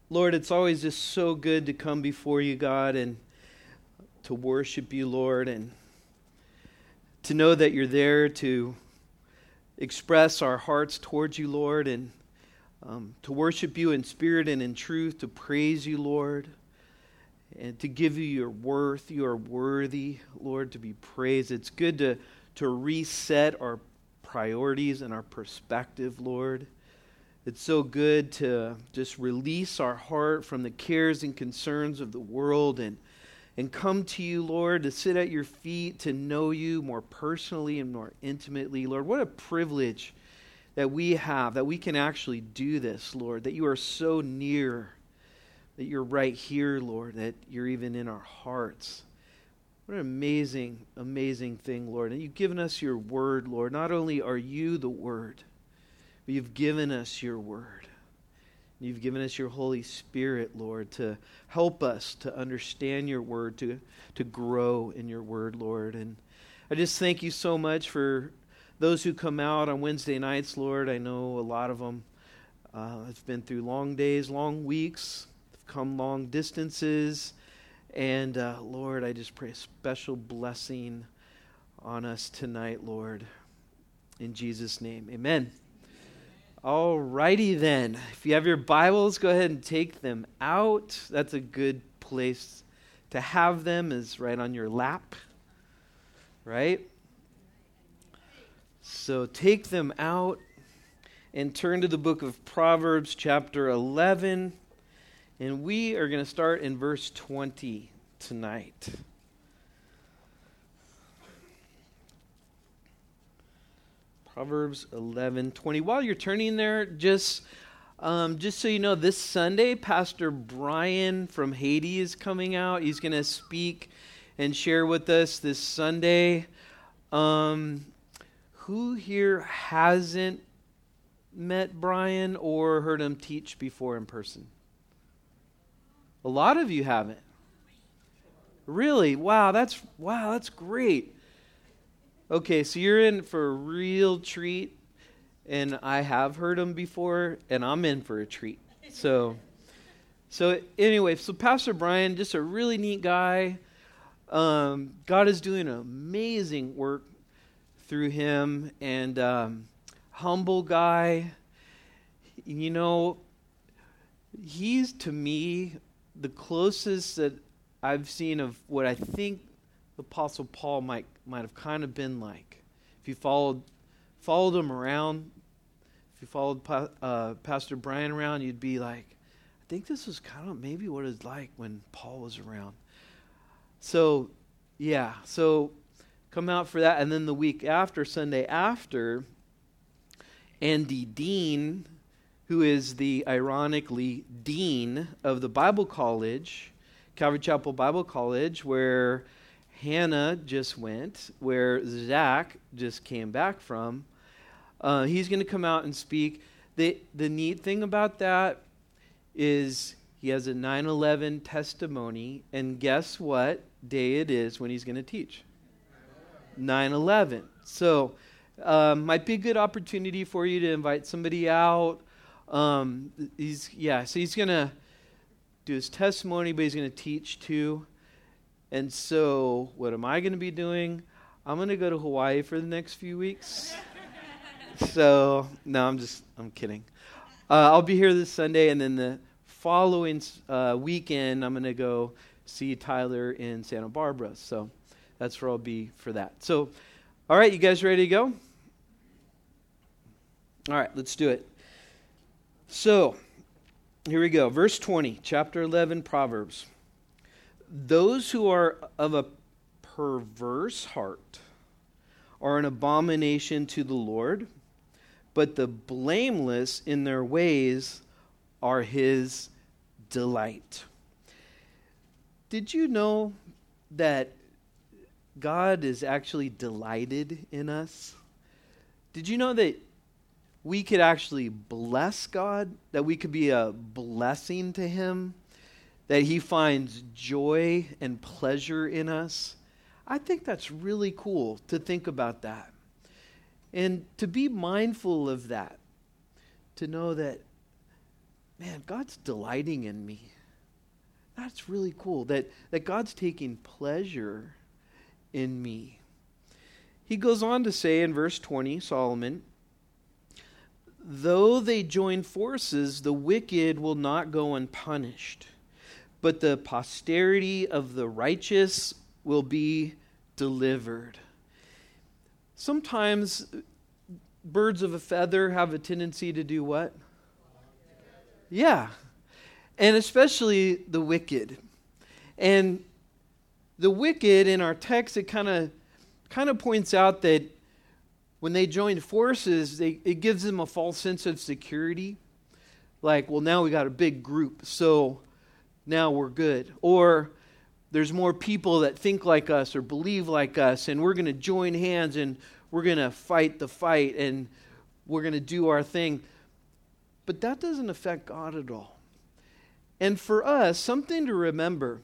Lord, it's always just so good to come before you, God, and to worship you, Lord, and to know that you're there to express our hearts towards you, Lord, and to worship you in spirit and in truth, to praise you, Lord, and to give you your worth. You are worthy, Lord, to be praised. It's good to reset our priorities and our perspective, Lord. It's so good to just release our heart from the cares and concerns of the world and come to you, Lord, to sit at your feet, to know you more personally and more intimately. Lord, what a privilege that we have, that we can actually do this, Lord, that you are so near, that you're right here, Lord, that you're even in our hearts. What an amazing, amazing thing, Lord. And you've given us your word, Lord. Not only are you the word, but you've given us your word. You've given us your Holy Spirit, Lord, to help us to understand your word, to grow in your word, Lord. And I just thank you so much for those who come out on Wednesday nights, Lord. I know a lot of them have been through long days, long weeks, have come long distances. And Lord, I just pray a special blessing on us tonight, Lord. In Jesus' name, amen. All righty then. If you have your Bibles, go ahead and take them out. That's a good place to have them, is right on your lap, right? So take them out and turn to the book of Proverbs, chapter 11. And we are going to start in verse 20 tonight. Proverbs 11:20. While you're turning there, just so you know, this Sunday, Pastor Brian from Haiti is coming out. He's going to speak and share with us this Sunday. Who here hasn't met Brian or heard him teach before in person? A lot of you haven't. Really? Wow, that's great. Okay, so you're in for a real treat, and I have heard him before, and I'm in for a treat. So anyway, so Pastor Brian, just a really neat guy. God is doing amazing work through him, and humble guy. You know, he's, to me, the closest that I've seen of what I think the Apostle Paul might have kind of been like. If you followed him around, if you followed Pastor Brian around, you'd be like, I think this was kind of maybe what it's like when Paul was around. So, yeah, so come out for that. And then the week after, Sunday after, Andy Dean, who is the, ironically, dean of the Bible College, Calvary Chapel Bible College, where Hannah just went, where Zach just came back from. He's going to come out and speak. The neat thing about that is he has a 9/11 testimony, and guess what day it is when he's going to teach? 9/11. So might be a good opportunity for you to invite somebody out. So he's going to do his testimony, but he's going to teach too. And so, what am I going to be doing? I'm going to go to Hawaii for the next few weeks. So, no, I'm kidding. I'll be here this Sunday, and then the following weekend, I'm going to go see Tyler in Santa Barbara. So, that's where I'll be for that. So, all right, you guys ready to go? All right, let's do it. So, here we go. Verse 20, chapter 11, Proverbs. Those who are of a perverse heart are an abomination to the Lord, but the blameless in their ways are his delight. Did you know that God is actually delighted in us? Did you know that we could actually bless God, that we could be a blessing to him, that he finds joy and pleasure in us? I think that's really cool to think about that. And to be mindful of that. To know that man, God's delighting in me. That's really cool that God's taking pleasure in me. He goes on to say in verse 20, Solomon, though they join forces, the wicked will not go unpunished, but the posterity of the righteous will be delivered. Sometimes birds of a feather have a tendency to do what? Yeah. And especially the wicked. And the wicked in our text, it kind of points out that when they join forces, it gives them a false sense of security. Like, well, now we got a big group, so now we're good. Or there's more people that think like us or believe like us, and we're going to join hands and we're going to fight the fight and we're going to do our thing. But that doesn't affect God at all. And for us, something to remember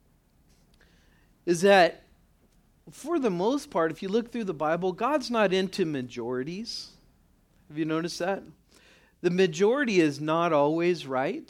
is that for the most part, if you look through the Bible, God's not into majorities. Have you noticed that? The majority is not always right.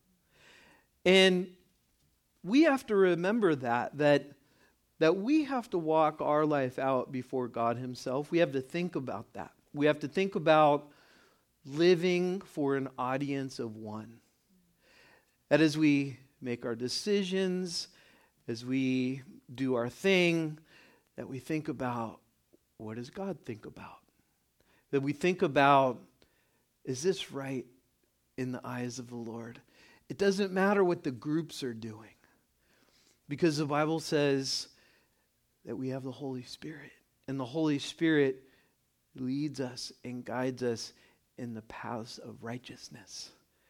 And we have to remember that we have to walk our life out before God himself. We have to think about that. We have to think about living for an audience of one. That as we make our decisions, as we do our thing, that we think about, what does God think about? That we think about, is this right in the eyes of the Lord? It doesn't matter what the groups are doing, because the Bible says that we have the Holy Spirit, and the Holy Spirit leads us and guides us in the paths of righteousness.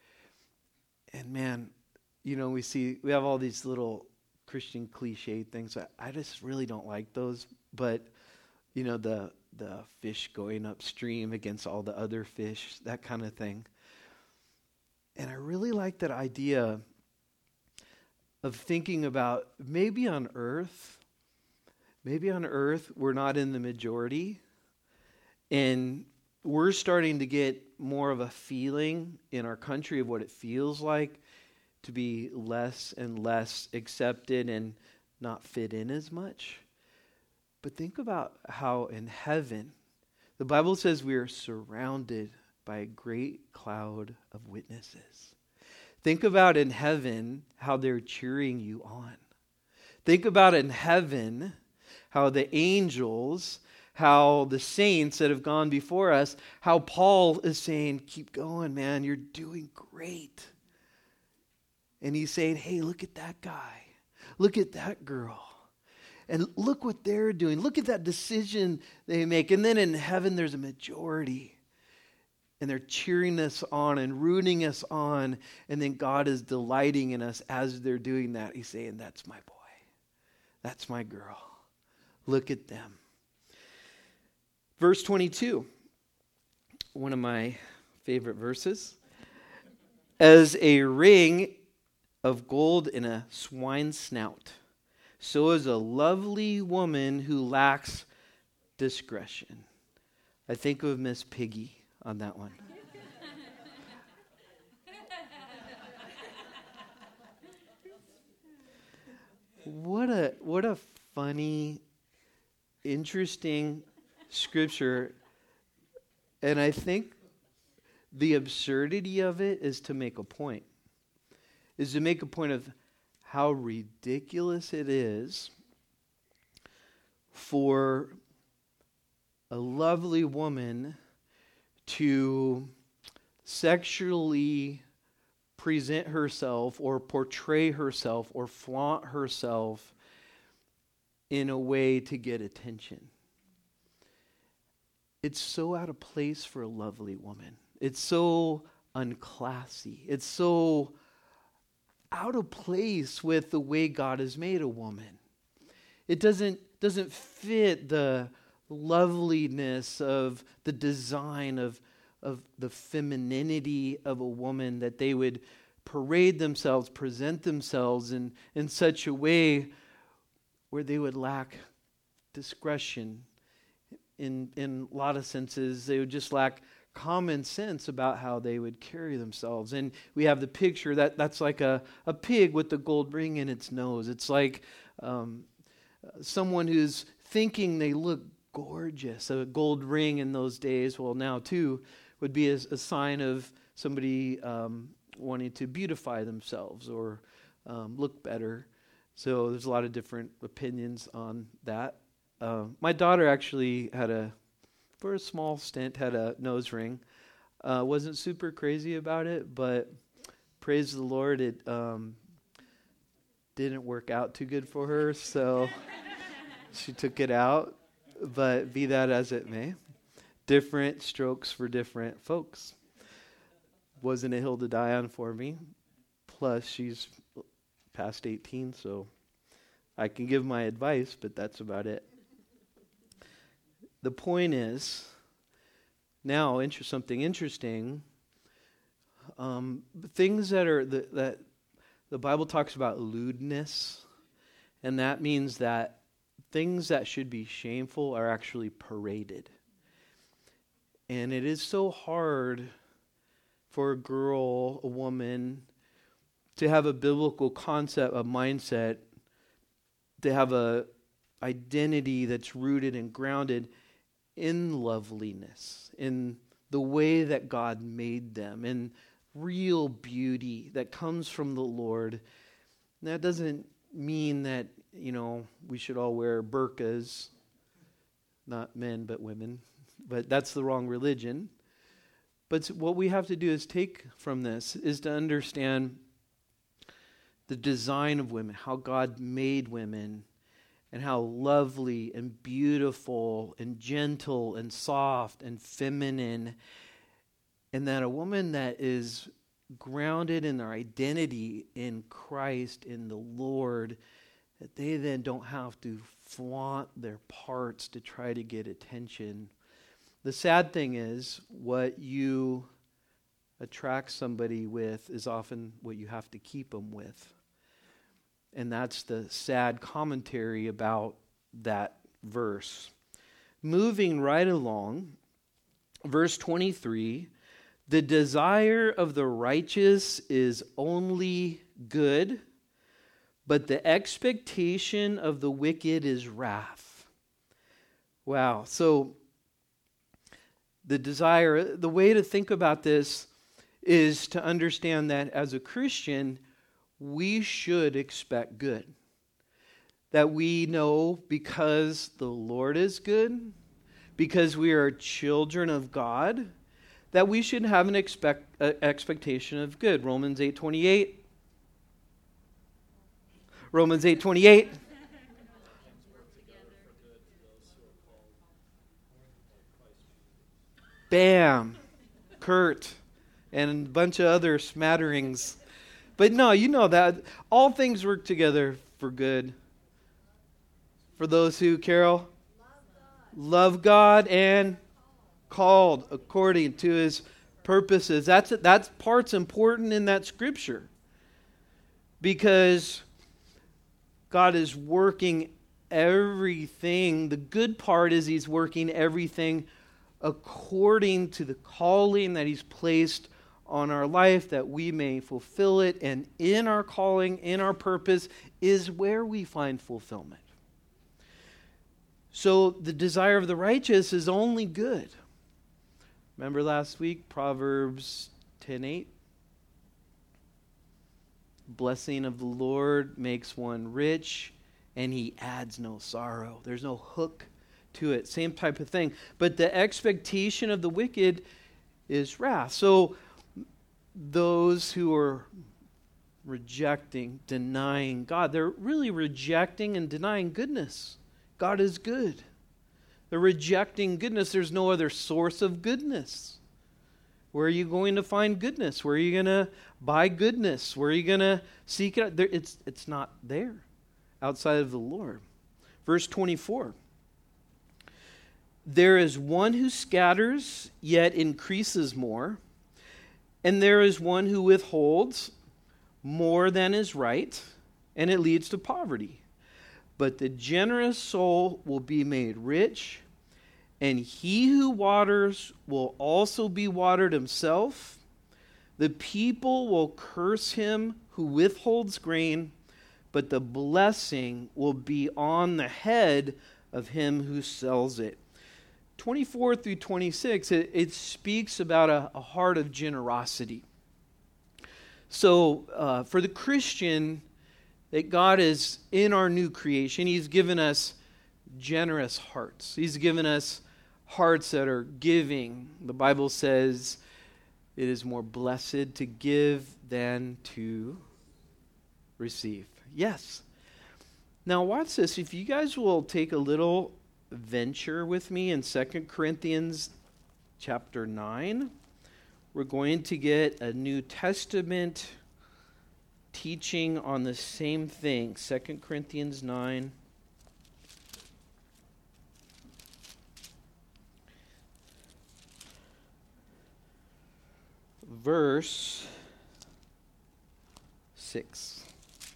And man, we have all these little Christian cliche things. I just really don't like those. But, the fish going upstream against all the other fish, that kind of thing. And I really like that idea of thinking about maybe on earth we're not in the majority, and we're starting to get more of a feeling in our country of what it feels like to be less and less accepted and not fit in as much. But think about how in heaven, the Bible says we are surrounded by a great cloud of witnesses. Think about in heaven how they're cheering you on. Think about in heaven how the angels, how the saints that have gone before us, how Paul is saying, keep going, man, you're doing great. And he's saying, hey, look at that guy. Look at that girl. And look what they're doing. Look at that decision they make. And then in heaven, there's a majority. And they're cheering us on and rooting us on. And then God is delighting in us as they're doing that. He's saying, that's my boy. That's my girl. Look at them. Verse 22, one of my favorite verses. As a ring of gold in a swine's snout, so is a lovely woman who lacks discretion. I think of Miss Piggy on that one. What a funny, interesting scripture. And I think the absurdity of it is to make a point. Is to make a point of how ridiculous it is for a lovely woman to sexually present herself or portray herself or flaunt herself in a way to get attention. It's so out of place for a lovely woman. It's so unclassy. It's so out of place with the way God has made a woman. It doesn't fit the loveliness of the design of the femininity of a woman, that they would parade themselves, present themselves in such a way where they would lack discretion. In a lot of senses, they would just lack common sense about how they would carry themselves. And we have the picture that's like a pig with the gold ring in its nose. It's like someone who's thinking they look gorgeous. A gold ring in those days, well now too, would be a sign of somebody wanting to beautify themselves or look better. So there's a lot of different opinions on that. My daughter actually for a small stint, had a nose ring. Wasn't super crazy about it, but praise the Lord, it didn't work out too good for her, so she took it out. But be that as it may, different strokes for different folks. Wasn't a hill to die on for me. Plus, she's past 18, so I can give my advice, but that's about it. The point is, now something interesting. Things that the Bible talks about lewdness, and that means that things that should be shameful are actually paraded. And it is so hard for a girl, a woman, to have a biblical concept, a mindset, to have a identity that's rooted and grounded in loveliness, in the way that God made them, in real beauty that comes from the Lord. And that doesn't mean that, we should all wear burqas, not men but women, but that's the wrong religion. But what we have to do is take from this is to understand the design of women, how God made women, and how lovely and beautiful and gentle and soft and feminine. And that a woman that is grounded in their identity in Christ, in the Lord, that they then don't have to flaunt their parts to try to get attention. The sad thing is, what you attract somebody with is often what you have to keep them with. And that's the sad commentary about that verse. Moving right along, verse 23, the desire of the righteous is only good, but the expectation of the wicked is wrath. Wow. So the way to think about this is to understand that as a Christian, we should expect good. That we know because the Lord is good, because we are children of God, that we should have an expectation of good. Romans 8:28. Romans 8:28. Bam. Kurt. And a bunch of other smatterings. But no, you know that all things work together for good. For those who, Carol? Love God and called according to His purposes. That part's important in that scripture. Because God is working everything. The good part is He's working everything according to the calling that He's placed on our life, that we may fulfill it. And in our calling, in our purpose, is where we find fulfillment. So the desire of the righteous is only good. Remember last week, Proverbs 10:8? Blessing of the Lord makes one rich, and He adds no sorrow. There's no hook to it. Same type of thing. But the expectation of the wicked is wrath. So those who are rejecting, denying God, they're really rejecting and denying goodness. God is good. They're rejecting goodness. There's no other source of goodness. Where are you going to find goodness? Where are you going to buy goodness? Where are you going to seek it? It's not there outside of the Lord. Verse 24. There is one who scatters, yet increases more. And there is one who withholds more than is right, and it leads to poverty. But the generous soul will be made rich, and he who waters will also be watered himself. The people will curse him who withholds grain, but the blessing will be on the head of him who sells it. 24 through 26, it speaks about a heart of generosity. So for the Christian, that God is in our new creation, He's given us generous hearts. He's given us hearts that are giving. The Bible says it is more blessed to give than to receive. Yes. Now watch this. If you guys will take a little venture with me in 2 Corinthians chapter 9, we're going to get a New Testament teaching on the same thing. 2 Corinthians 9. Verse 6.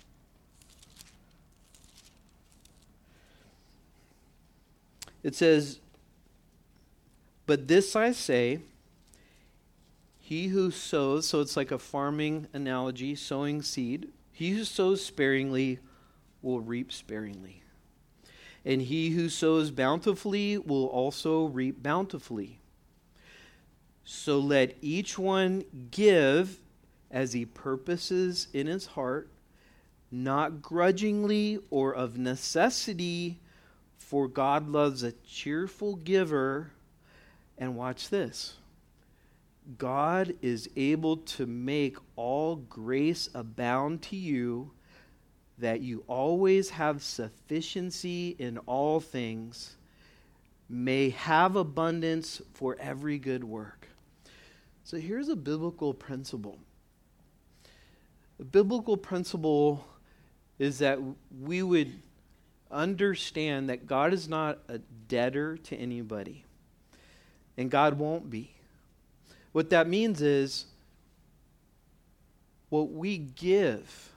It says, "But this I say, he who sows," so it's like a farming analogy, sowing seed, "he who sows sparingly will reap sparingly. And he who sows bountifully will also reap bountifully. So let each one give as he purposes in his heart, not grudgingly or of necessity, for God loves a cheerful giver." And watch this. "God is able to make all grace abound to you, that you always have sufficiency in all things, may have abundance for every good work." So here's a biblical principle. The biblical principle is that we would understand that God is not a debtor to anybody, and God won't be. What that means is what we give,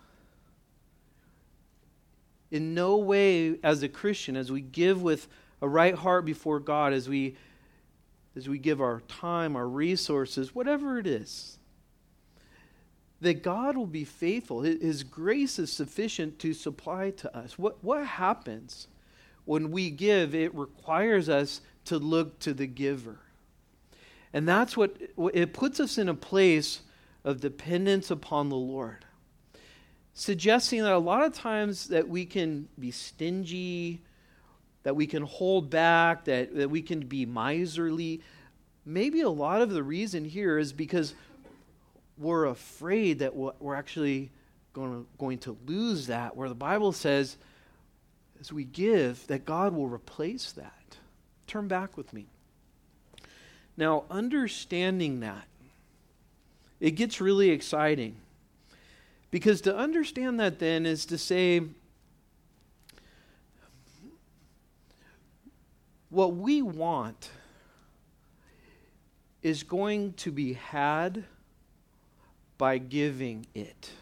in no way as a Christian, as we give with a right heart before God, as we give our time, our resources, whatever it is, that God will be faithful. His grace is sufficient to supply to us. What happens when we give? It requires us to look to the giver. And that's what it puts us in a place of dependence upon the Lord. Suggesting that a lot of times that we can be stingy, that we can hold back, that we can be miserly. Maybe a lot of the reason here is because we're afraid that we're actually going to lose that, where the Bible says as we give, that God will replace that. Turn back with me. Now, understanding that, it gets really exciting. Because to understand that then is to say, what we want is going to be had by giving it.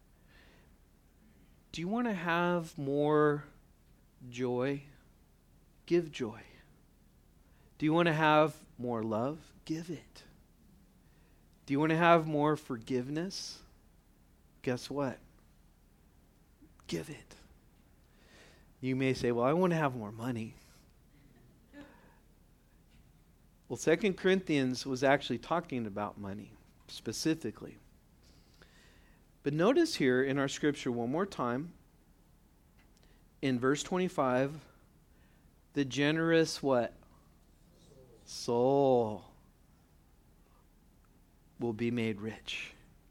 Do you want to have more joy? Give joy. Do you want to have more love? Give it. Do you want to have more forgiveness? Guess what? Give it. You may say, well, I want to have more money. Well, 2 Corinthians was actually talking about money specifically. But notice here in our scripture one more time, in verse 25, the generous what? Soul will be made rich.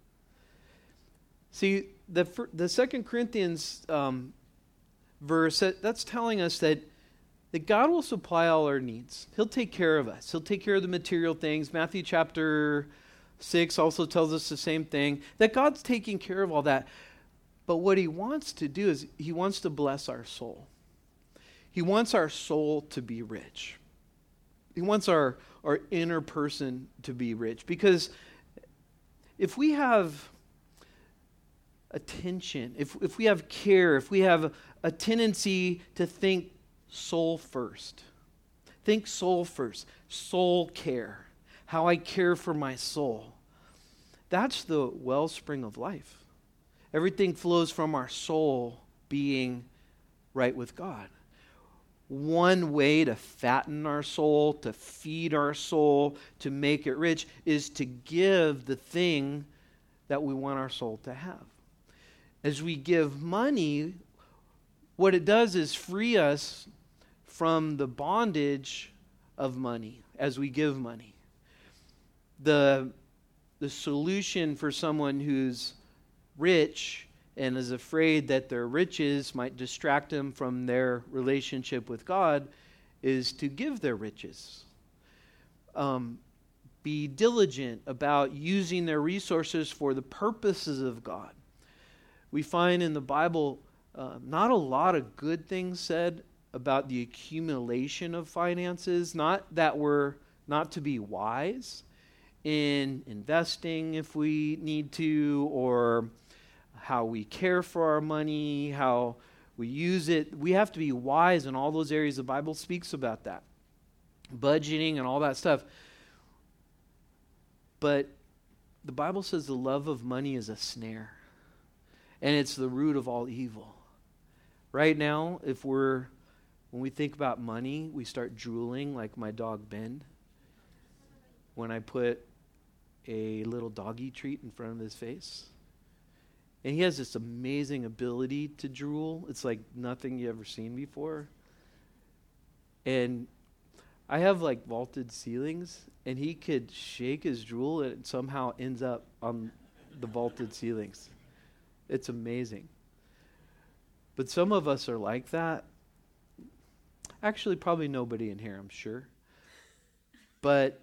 See, the 2 Corinthians verse, that's telling us that God will supply all our needs. He'll take care of us. He'll take care of the material things. Matthew chapter 6 also tells us the same thing, that God's taking care of all that. But what He wants to do is He wants to bless our soul. He wants our soul to be rich. He wants our inner person to be rich. Because if we have attention, if we have care, if we have a tendency to think soul first, Think soul first. Soul care. How I care for my soul. That's the wellspring of life. Everything flows from our soul being right with God. One way to fatten our soul, to feed our soul, to make it rich, is to give the thing that we want our soul to have. As we give money, what it does is free us from the bondage of money as we give money. The solution for someone who's rich and is afraid that their riches might distract them from their relationship with God is to give their riches. Be diligent about using their resources for the purposes of God. We find in the Bible not a lot of good things said about the accumulation of finances, not that we're not to be wise in investing if we need to, or how we care for our money, how we use it. We have to be wise in all those areas. The Bible speaks about that. Budgeting and all that stuff. But the Bible says the love of money is a snare. And it's the root of all evil. Right now, when we think about money, we start drooling like my dog Ben. When I put a little doggy treat in front of his face. And he has this amazing ability to drool. It's like nothing you've ever seen before. And I have like vaulted ceilings, and he could shake his drool and it somehow ends up on the vaulted ceilings. It's amazing. But some of us are like that. Actually, probably nobody in here, I'm sure. But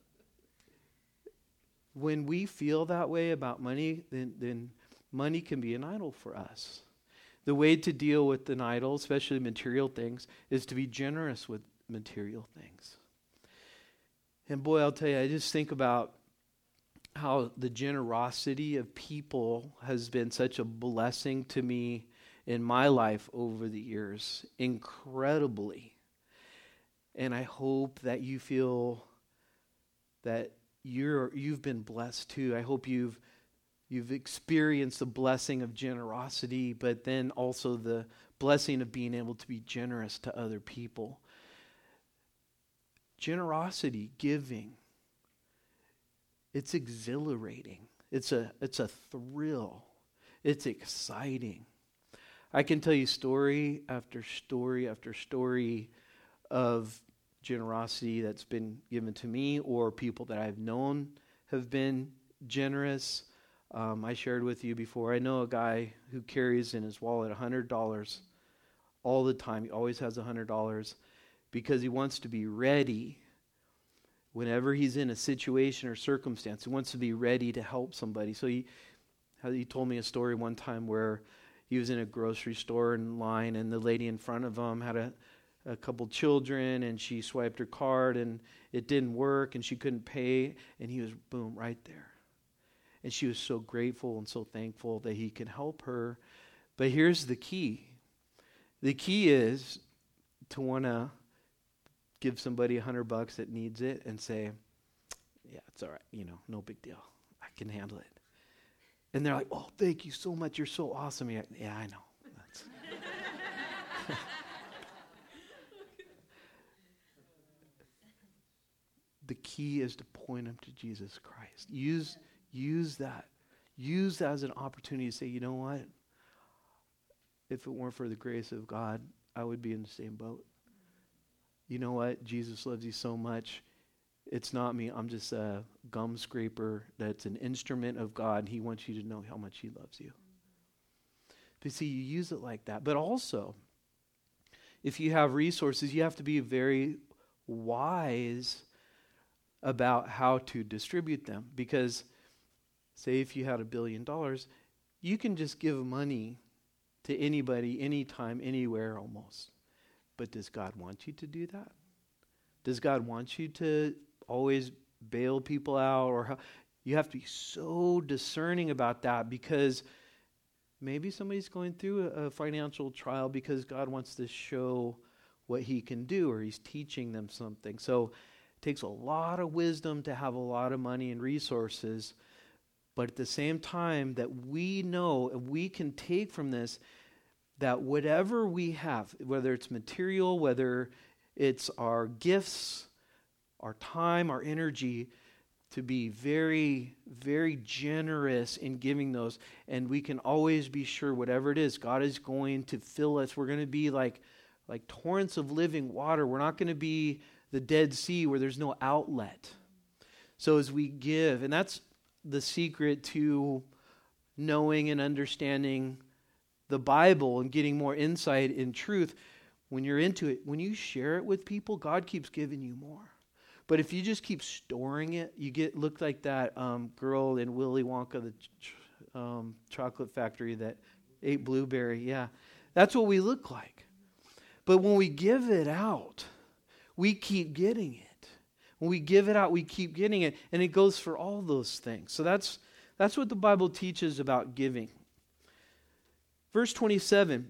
when we feel that way about money, then money can be an idol for us. The way to deal with an idol, especially material things, is to be generous with material things. And boy, I'll tell you, I just think about how the generosity of people has been such a blessing to me in my life over the years, incredibly. And I hope that you feel that you've been blessed too. I hope you've experienced the blessing of generosity, but then also the blessing of being able to be generous to other people. Generosity, giving, it's exhilarating. It's a thrill. It's exciting. I can tell you story after story after story of generosity that's been given to me, or people that I've known have been generous. I shared with you before, I know a guy who carries in his wallet $100 all the time. He always has $100 because he wants to be ready whenever he's in a situation or circumstance. He wants to be ready to help somebody. So he told me a story one time where he was in a grocery store in line, and the lady in front of him had a couple children, and she swiped her card and it didn't work and she couldn't pay, and he was, boom, right there. And she was so grateful and so thankful that he could help her. But here's the key. The key is to want to give somebody $100 that needs it and say, yeah, it's all right, no big deal. I can handle it. And they're like, oh, thank you so much. You're so awesome. Yeah, I know. The key is to point them to Jesus Christ. Use that. Use that as an opportunity to say, you know what? If it weren't for the grace of God, I would be in the same boat. You know what? Jesus loves you so much. It's not me. I'm just a gum scraper that's an instrument of God. He wants you to know how much he loves you. But see, you use it like that. But also, if you have resources, you have to be very wise about how to distribute them. Because, say if you had $1 billion, you can just give money to anybody, anytime, anywhere almost. But does God want you to do that? Does God want you to always bail people out? Or how? You have to be so discerning about that, because maybe somebody's going through a financial trial because God wants to show what he can do, or he's teaching them something. So it takes a lot of wisdom to have a lot of money and resources. But at the same time, that we know and we can take from this that whatever we have, whether it's material, whether it's our gifts, our time, our energy, to be very, very generous in giving those. And we can always be sure whatever it is, God is going to fill us. We're going to be like torrents of living water. We're not going to be the Dead Sea where there's no outlet. So as we give, and that's the secret to knowing and understanding the Bible and getting more insight in truth. When you're into it, when you share it with people, God keeps giving you more. But if you just keep storing it, you look like that girl in Willy Wonka, the chocolate factory that ate blueberry. Yeah, that's what we look like. But when we give it out, we keep getting it. When we give it out, we keep getting it. And it goes for all those things. So that's what the Bible teaches about giving. Verse 27,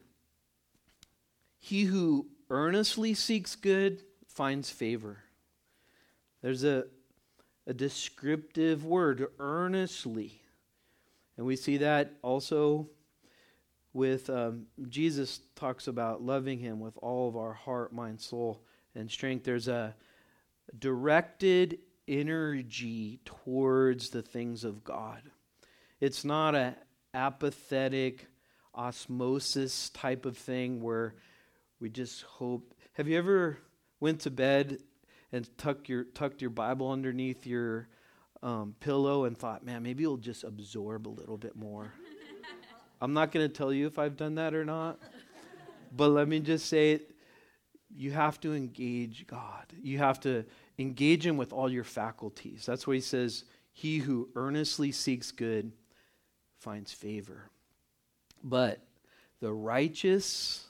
he who earnestly seeks good finds favor. There's a descriptive word, earnestly. And we see that also with Jesus talks about loving him with all of our heart, mind, soul, and strength. There's a directed energy towards the things of God. It's not an apathetic osmosis type of thing where we just hope. Have you ever went to bed and tucked your Bible underneath your pillow and thought, man, maybe it'll just absorb a little bit more? I'm not going to tell you if I've done that or not, but let me just say, you have to engage God. You have to engage him with all your faculties. That's what he says, he who earnestly seeks good finds favor. But the righteous,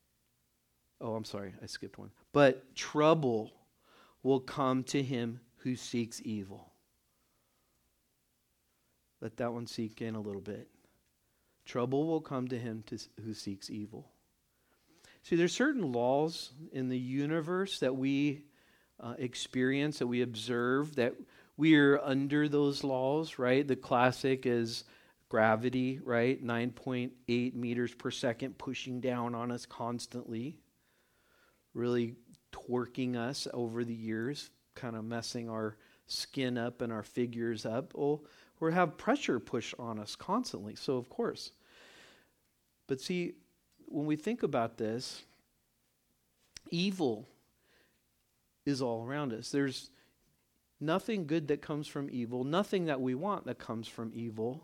I skipped one. But trouble will come to him who seeks evil. Let that one sink in a little bit. Trouble will come to him who seeks evil. See, there's certain laws in the universe that we experience, that we observe, that we are under those laws, right? The classic is gravity, right? 9.8 meters per second pushing down on us constantly, really torquing us over the years, kind of messing our skin up and our figures up. We have pressure push on us constantly, so of course. But see, when we think about this, evil is all around us. There's nothing good that comes from evil, nothing that we want that comes from evil.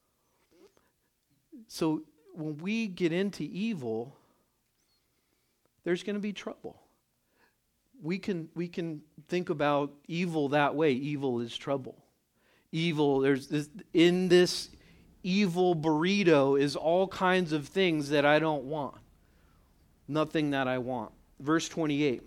So when we get into evil, there's going to be trouble. We can think about evil that way. Evil is trouble. Evil, in this evil burrito is all kinds of things that I don't want. Nothing that I want. Verse 28.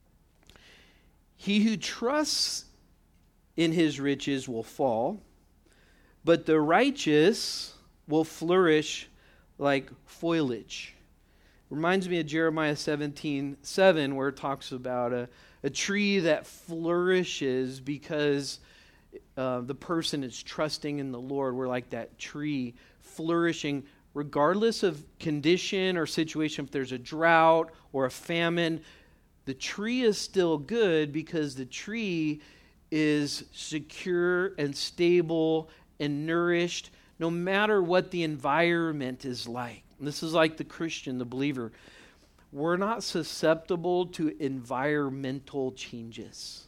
He who trusts in his riches will fall, but the righteous will flourish like foliage. Reminds me of Jeremiah 17:7, where it talks about a tree that flourishes because the person is trusting in the Lord. We're like that tree flourishing regardless of condition or situation. If there's a drought or a famine, the tree is still good because the tree is secure and stable and nourished no matter what the environment is like. And this is like the Christian, the believer. We're not susceptible to environmental changes.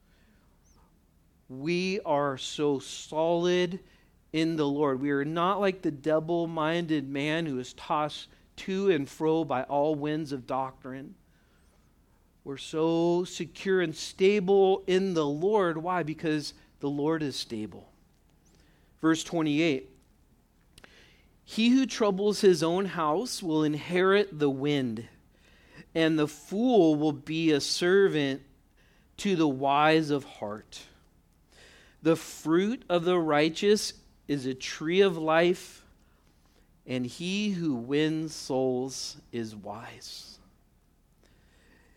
We are so solid in the Lord. We are not like the double-minded man who is tossed to and fro by all winds of doctrine. We're so secure and stable in the Lord. Why? Because the Lord is stable. Verse 28. He who troubles his own house will inherit the wind, and the fool will be a servant to the wise of heart. The fruit of the righteous is a tree of life, and he who wins souls is wise.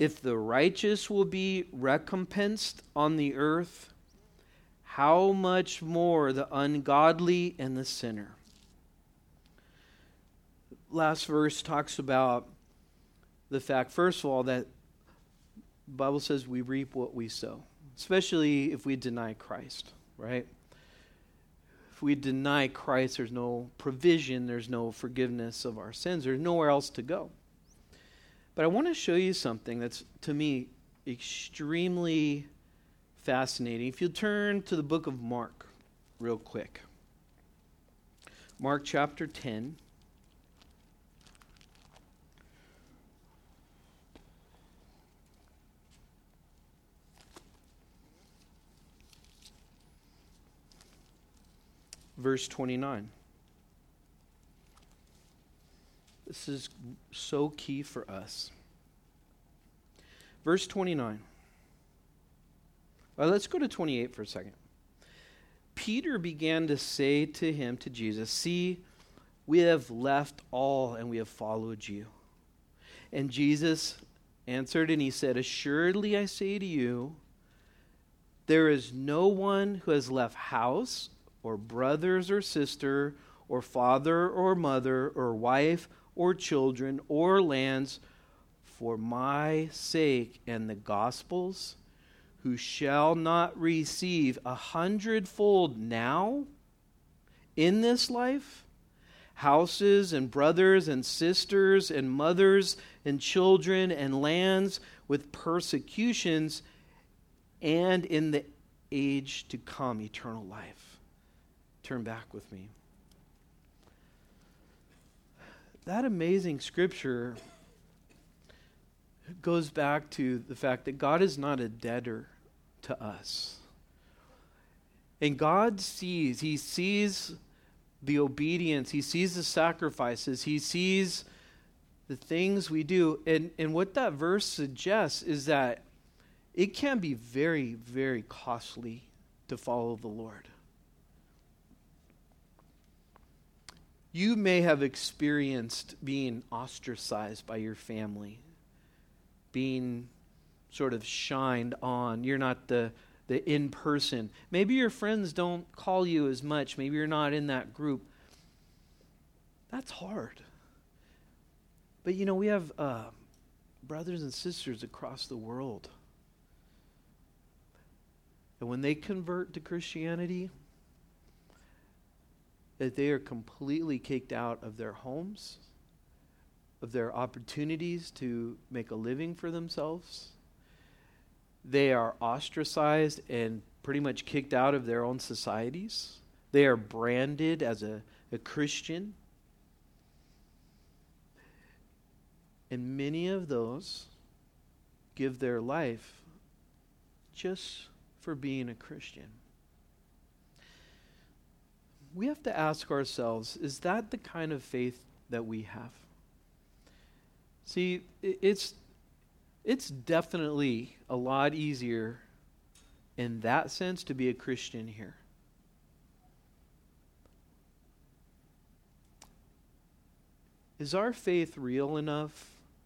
If the righteous will be recompensed on the earth, how much more the ungodly and the sinner? Last verse talks about the fact, first of all, that the Bible says we reap what we sow, especially if we deny Christ, right? If we deny Christ, there's no provision, there's no forgiveness of our sins, there's nowhere else to go. But I want to show you something that's, to me, extremely fascinating. If you turn to the book of Mark real quick. Mark chapter 10. Verse 29. This is so key for us. Verse 29. Well, let's go to 28 for a second. Peter began to say to him, to Jesus, "See, we have left all and we have followed you." And Jesus answered and he said, "Assuredly I say to you, there is no one who has left house or brothers or sister or father or mother or wife or children or lands for my sake and the gospel's, who shall not receive 100-fold now in this life, houses and brothers and sisters and mothers and children and lands with persecutions, and in the age to come eternal life." Turn back with me. That amazing scripture goes back to the fact that God is not a debtor to us. And God sees, He sees the obedience, He sees the sacrifices, He sees the things we do. And what that verse suggests is that it can be very, very costly to follow the Lord. You may have experienced being ostracized by your family, being sort of shined on. You're not the in-person. Maybe your friends don't call you as much. Maybe you're not in that group. That's hard. But you know, we have brothers and sisters across the world. And when they convert to Christianity, that they are completely kicked out of their homes, of their opportunities to make a living for themselves. They are ostracized and pretty much kicked out of their own societies. They are branded as a Christian. And many of those give their life just for being a Christian. We have to ask ourselves, is that the kind of faith that we have? See, it's definitely a lot easier in that sense to be a Christian here. Is our faith real enough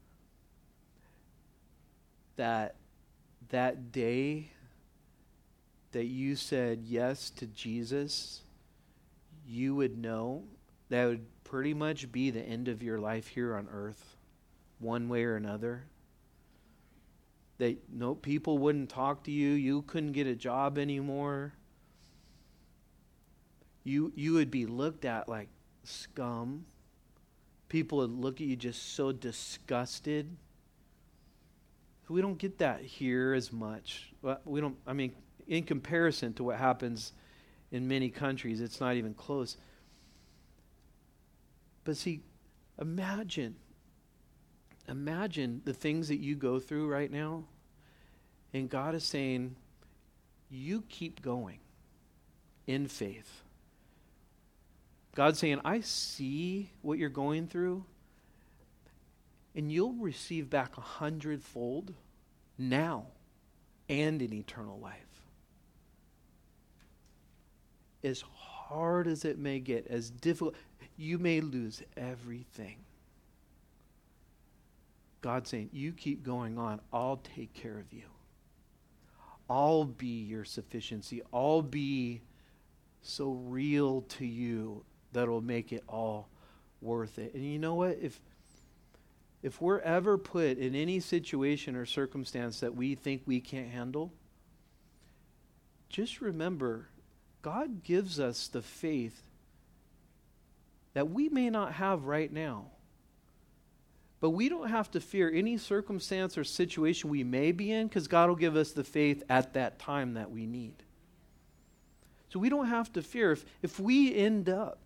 that that day that you said yes to Jesus, you would know that would pretty much be the end of your life here on earth, one way or another? That no, people wouldn't talk to you, you couldn't get a job anymore. You would be looked at like scum. People would look at you just so disgusted. We don't get that here as much. We don't, I mean, in comparison to what happens in many countries, it's not even close. But see, imagine the things that you go through right now, and God is saying, you keep going in faith. God's saying, I see what you're going through, and you'll receive back 100-fold now and in eternal life. As hard as it may get, as difficult, you may lose everything. God saying, you keep going on. I'll take care of you. I'll be your sufficiency. I'll be so real to you that it'll make it all worth it. And you know what? If we're ever put in any situation or circumstance that we think we can't handle, just remember, God gives us the faith that we may not have right now. But we don't have to fear any circumstance or situation we may be in, because God will give us the faith at that time that we need. So we don't have to fear. If we end up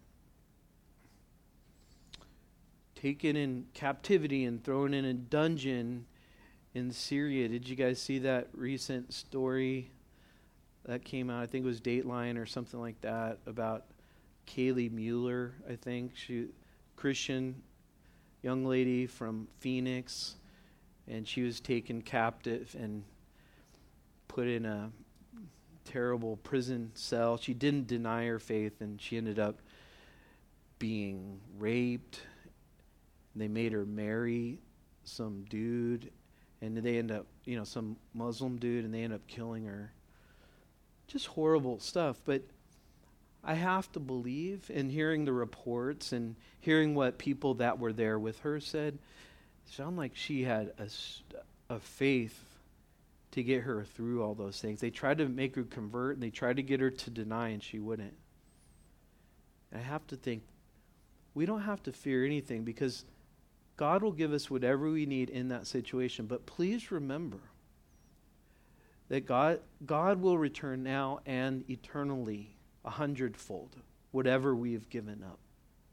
taken in captivity and thrown in a dungeon in Syria, did you guys see that recent story that came out? I think it was Dateline or something like that, about Kaylee Mueller, I think. She, Christian young lady from Phoenix, and she was taken captive and put in a terrible prison cell. She didn't deny her faith, and she ended up being raped. They made her marry some dude, and they end up, some Muslim dude, and they end up killing her. Just horrible stuff. But I have to believe, and hearing the reports and hearing what people that were there with her said, it sounded like she had a faith to get her through all those things. They tried to make her convert, and they tried to get her to deny, and she wouldn't. And I have to think, we don't have to fear anything, because God will give us whatever we need in that situation. But please remember that God will return now and eternally 100-fold, whatever we have given up.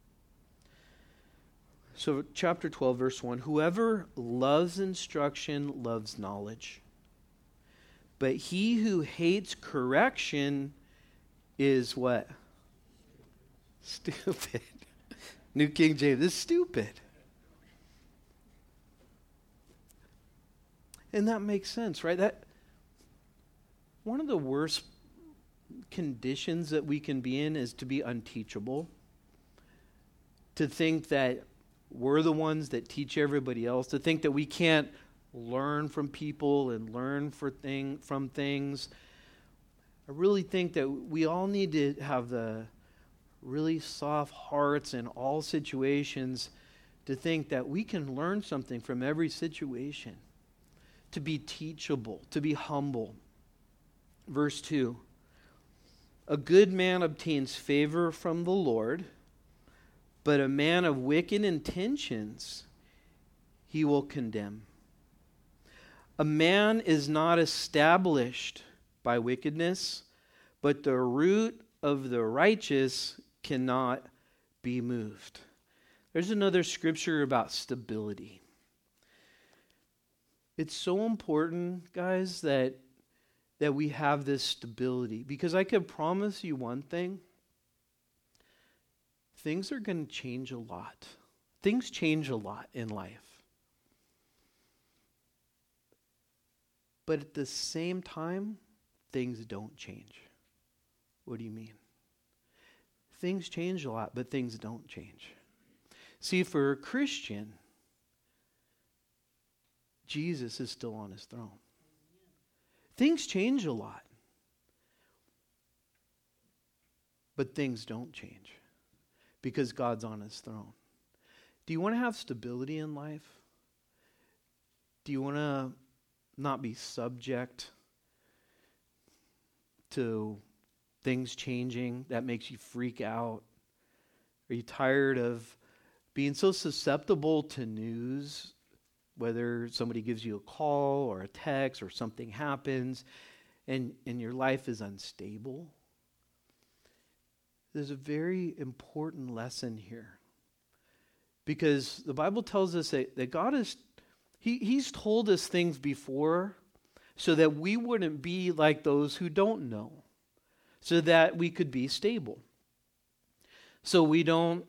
So chapter 12, verse 1, whoever loves instruction loves knowledge, but he who hates correction is what? Stupid. New King James, this is stupid. And that makes sense, right? That one of the worst conditions that we can be in is to be unteachable. To think that we're the ones that teach everybody else. To think that we can't learn from people and learn from things. I really think that we all need to have the really soft hearts in all situations, to think that we can learn something from every situation. To be teachable, to be humble. Verse 2, a good man obtains favor from the Lord, but a man of wicked intentions he will condemn. A man is not established by wickedness, but the root of the righteous cannot be moved. There's another scripture about stability. It's so important, guys, that we have this stability. Because I can promise you one thing. Things are going to change a lot. Things change a lot in life. But at the same time, things don't change. What do you mean? Things change a lot, but things don't change. See, for a Christian, Jesus is still on his throne. Things change a lot. But things don't change because God's on his throne. Do you want to have stability in life? Do you want to not be subject to things changing that makes you freak out? Are you tired of being so susceptible to news? Whether somebody gives you a call or a text or something happens and your life is unstable. There's a very important lesson here. Because the Bible tells us that God He's told us things before so that we wouldn't be like those who don't know. So that we could be stable. So we don't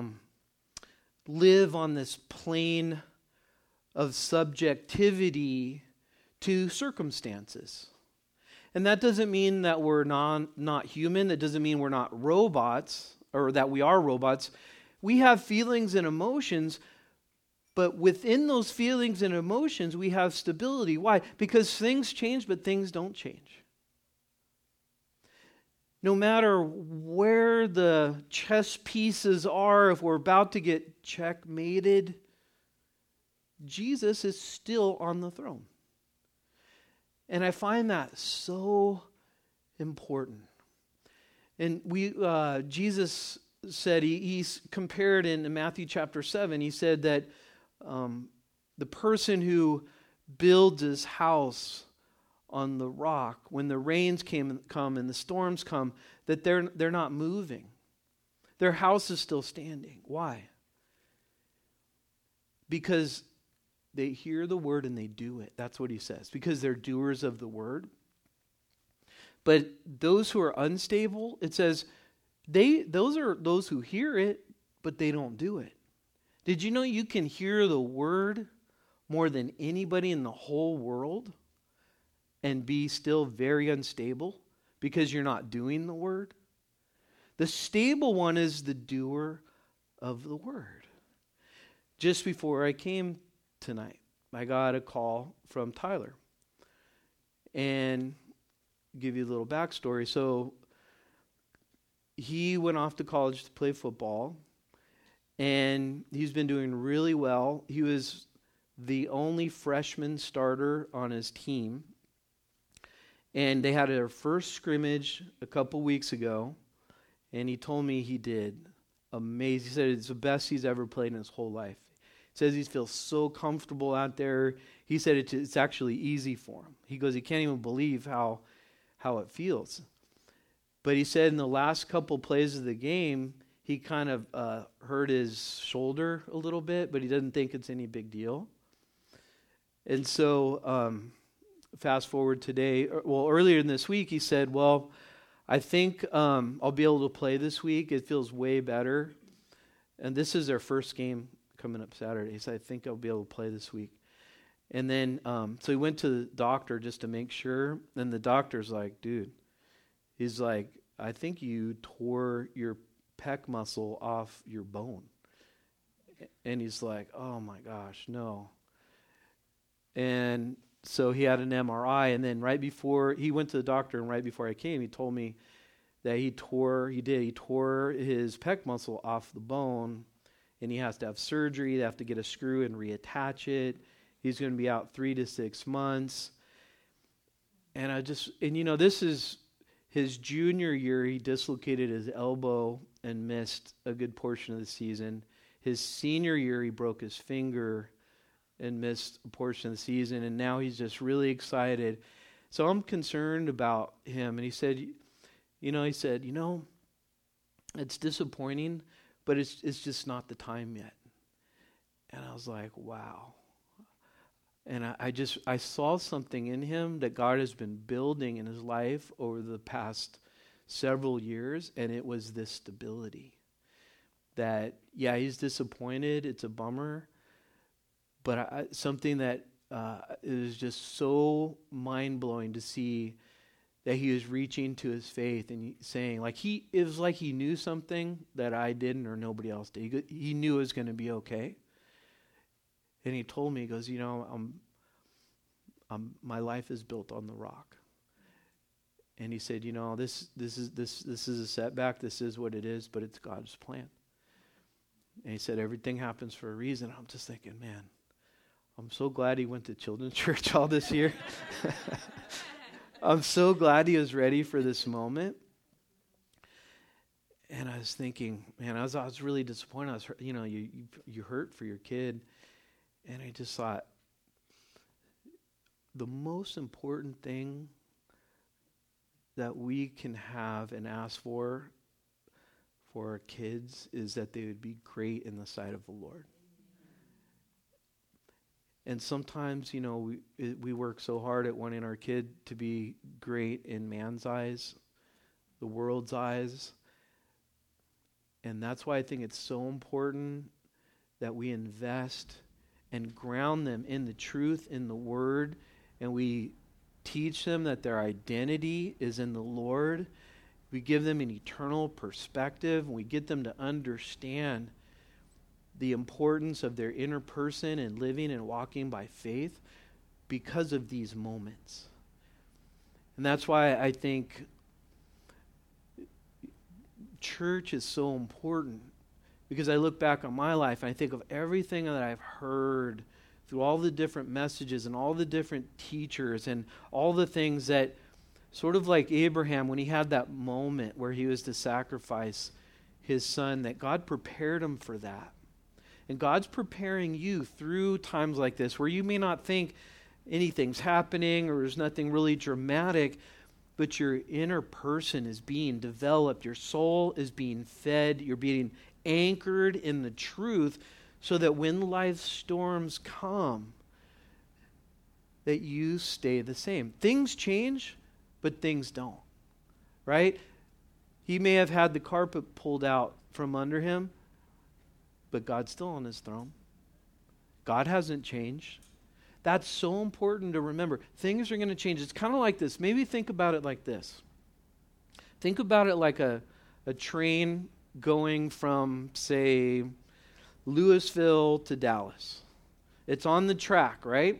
live on this plane of subjectivity to circumstances. And that doesn't mean that we're not human. That doesn't mean we're not robots, or that we are robots. We have feelings and emotions, But within those feelings and emotions, we have stability. Why? Because things change, but things don't change. No matter where the chess pieces are, if we're about to get checkmated, Jesus is still on the throne. And I find that so important. And Jesus said, he's compared in Matthew chapter 7, he said that the person who builds his house on the rock, when the rains come and the storms come, that they're not moving. Their house is still standing. Why? Because they hear the word and they do it. That's what he says. Because they're doers of the word. But those who are unstable, it says, those are those who hear it, but they don't do it. Did you know you can hear the word more than anybody in the whole world and be still very unstable because you're not doing the word? The stable one is the doer of the word. Just before I came tonight, I got a call from Tyler. And I'll give you a little backstory. So he went off to college to play football, and he's been doing really well. He was the only freshman starter on his team. And they had their first scrimmage a couple weeks ago, and he told me he did amazing. He said it's the best he's ever played in his whole life. He says he feels so comfortable out there. He said it's actually easy for him. He goes, he can't even believe how it feels. But he said in the last couple plays of the game, he kind of hurt his shoulder a little bit, but he doesn't think it's any big deal. And so fast forward today, earlier in this week, he said, well, I think I'll be able to play this week. It feels way better. And this is their first game coming up Saturday. He said, I think I'll be able to play this week. And then, so he went to the doctor just to make sure. And the doctor's like, dude, he's like, I think you tore your pec muscle off your bone. And he's like, oh my gosh, no. And so he had an MRI, and then right before he went to the doctor, and right before I came, he told me that he tore his pec muscle off the bone, and he has to have surgery. They have to get a screw and reattach it. He's going to be out 3 to 6 months. And this is his junior year. He dislocated his elbow and missed a good portion of the season. His senior year, he broke his finger and missed a portion of the season, and now he's just really excited. So I'm concerned about him. And he said, it's disappointing, but it's just not the time yet. And I was like, wow. And I saw something in him that God has been building in his life over the past several years, and it was this stability. That, yeah, he's disappointed. It's a bummer. But something that is just so mind-blowing to see that he was reaching to his faith and saying, it was like he knew something that I didn't or nobody else did. He knew it was going to be okay. And he told me, he goes, my life is built on the rock. And he said, this is a setback. This is what it is, but it's God's plan. And he said, everything happens for a reason. I'm just thinking, man, I'm so glad he went to children's church all this year. I'm so glad he was ready for this moment. And I was thinking, man, I was really disappointed. I was, you hurt for your kid. And I just thought, the most important thing that we can have and ask for our kids is that they would be great in the sight of the Lord. And sometimes, we work so hard at wanting our kid to be great in man's eyes, the world's eyes. And that's why I think it's so important that we invest and ground them in the truth, in the Word, and we teach them that their identity is in the Lord. We give them an eternal perspective, and we get them to understand the importance of their inner person and living and walking by faith because of these moments. And that's why I think church is so important, because I look back on my life and I think of everything that I've heard through all the different messages and all the different teachers and all the things that, sort of like Abraham when he had that moment where he was to sacrifice his son, that God prepared him for that. And God's preparing you through times like this where you may not think anything's happening or there's nothing really dramatic, but your inner person is being developed. Your soul is being fed. You're being anchored in the truth so that when life's storms come, that you stay the same. Things change, but things don't, right? He may have had the carpet pulled out from under him, but God's still on his throne. God hasn't changed. That's so important to remember. Things are going to change. It's kind of like this. Maybe think about it like this. Think about it like a train going from, say, Louisville to Dallas. It's on the track, right?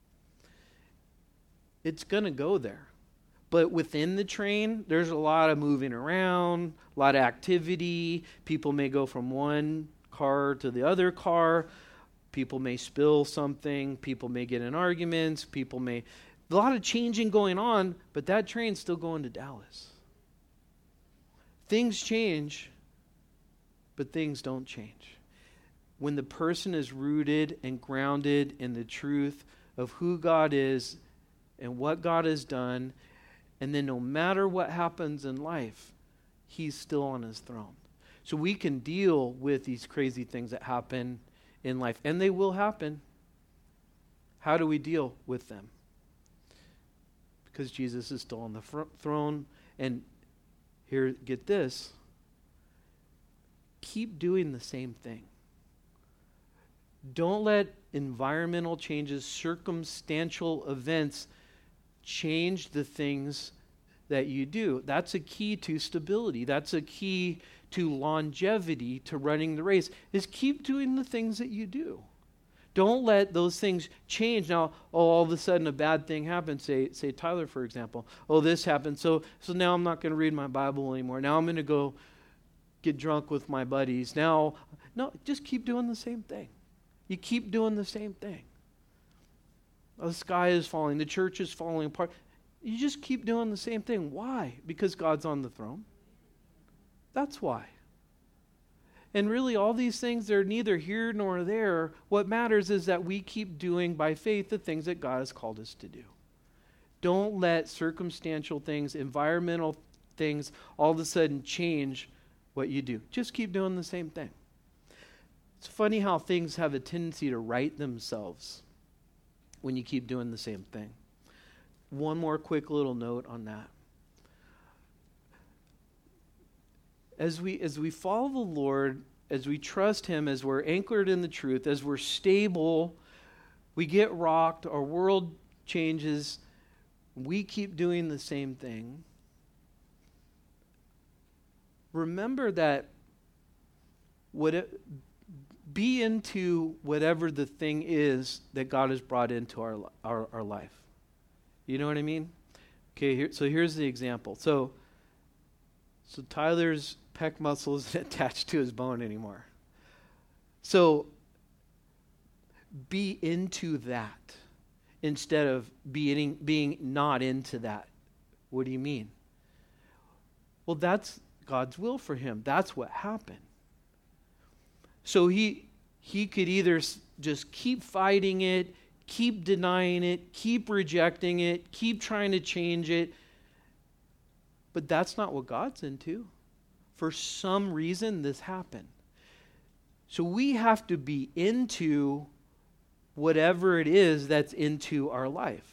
It's going to go there. But within the train, there's a lot of moving around, a lot of activity. People may go from one car to the other car. People may spill something. People may get in arguments. A lot of changing going on, but that train's still going to Dallas. Things change, but things don't change. When the person is rooted and grounded in the truth of who God is and what God has done, and then no matter what happens in life, he's still on his throne. So we can deal with these crazy things that happen in life, and they will happen. How do we deal with them? Because Jesus is still on the throne. And here, get this. Keep doing the same thing. Don't let environmental changes, circumstantial events change the things that you do. That's a key to stability. That's a key to longevity, to running the race, is keep doing the things that you do. Don't let those things change. Now, all of a sudden a bad thing happens. Say Tyler, for example. Oh, this happened. So now I'm not going to read my Bible anymore. Now I'm going to go get drunk with my buddies. No, just keep doing the same thing. You keep doing the same thing. The sky is falling. The church is falling apart. You just keep doing the same thing. Why? Because God's on the throne. That's why. And really, all these things, they're neither here nor there. What matters is that we keep doing by faith the things that God has called us to do. Don't let circumstantial things, environmental things, all of a sudden change what you do. Just keep doing the same thing. It's funny how things have a tendency to right themselves when you keep doing the same thing. One more quick little note on that. As we follow the Lord, as we trust him, as we're anchored in the truth, as we're stable, we get rocked, our world changes, we keep doing the same thing. Remember that be into whatever the thing is that God has brought into our life. You know what I mean? Okay, so here's the example. So Tyler's pec muscle isn't attached to his bone anymore. So be into that instead of being not into that. What do you mean? Well, that's God's will for him. That's what happened. So he could either just keep fighting it, keep denying it, keep rejecting it, keep trying to change it. But that's not what God's into. For some reason, this happened. So we have to be into whatever it is that's into our life,